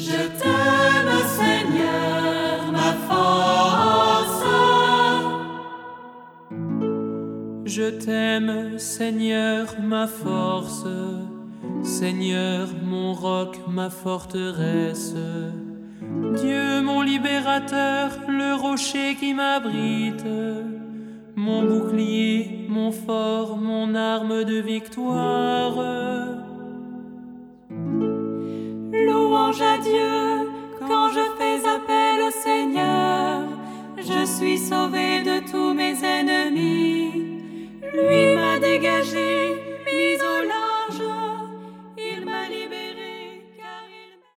Je t'aime, Seigneur, ma force. Je t'aime, Seigneur, ma force, Seigneur, mon roc, ma forteresse. Dieu, mon libérateur, le rocher qui m'abrite, mon bouclier, mon fort, mon arme de victoire. Louange à Dieu,